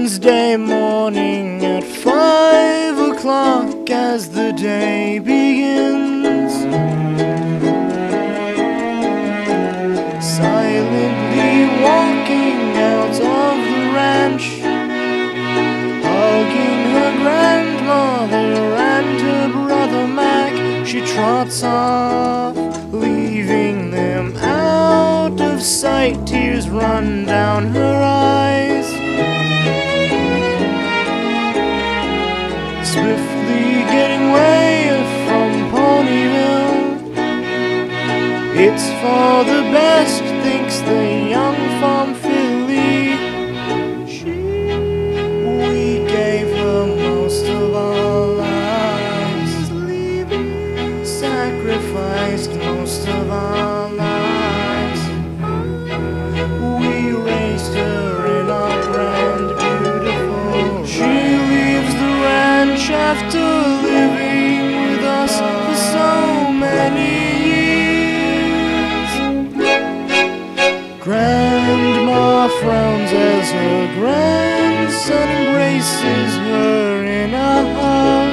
Wednesday morning at 5 o'clock as the day begins, silently walking out of the ranch, hugging her grandmother and her brother Mac, she trots off, leaving them out of sight. Tears run down her eyes, swiftly getting away from Ponyville. It's for the best, thinks the young farm filly. We gave her most of our lives, sacrificed most of our lives. We raised her in our grand, beautiful. She leaves the ranch after living with us for so many years. Grandma frowns as her grandson embraces her in a hug,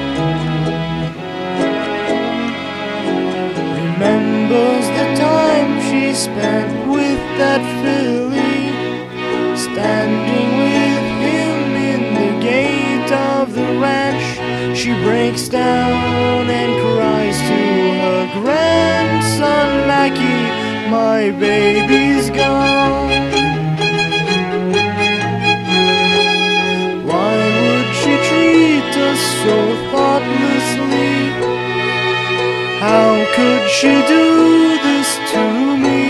remembers the time she spent with that filly, standing with him in the gate of the ranch. She breaks down and cries to her grandson Mackie, my baby's gone. Why would she treat us so thoughtlessly? How could she do this to me?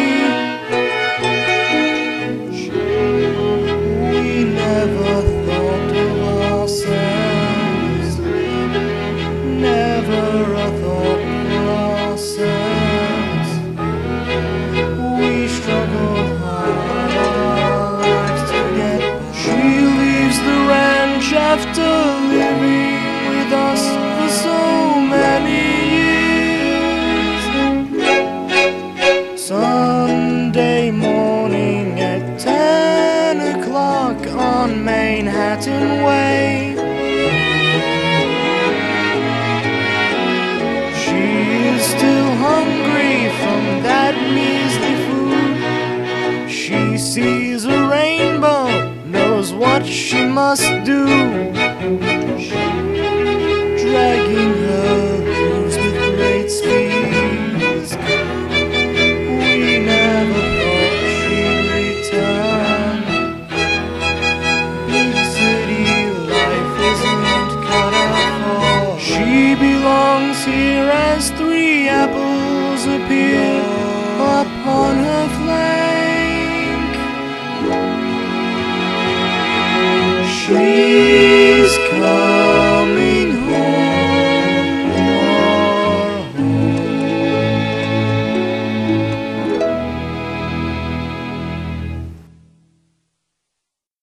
We never thought of ourselves, never a thought for ourselves. We struggled hard our lives to get. She leaves the ranch after living with us for so many years. Sunday morning at 10 o'clock on Manhattan Way, she is still hungry from that measly food. She sees a rainbow, knows what she must do, dragging her hooves with great speed. We never thought she'd return. Big city life isn't cut out for. She belongs here as 3 apples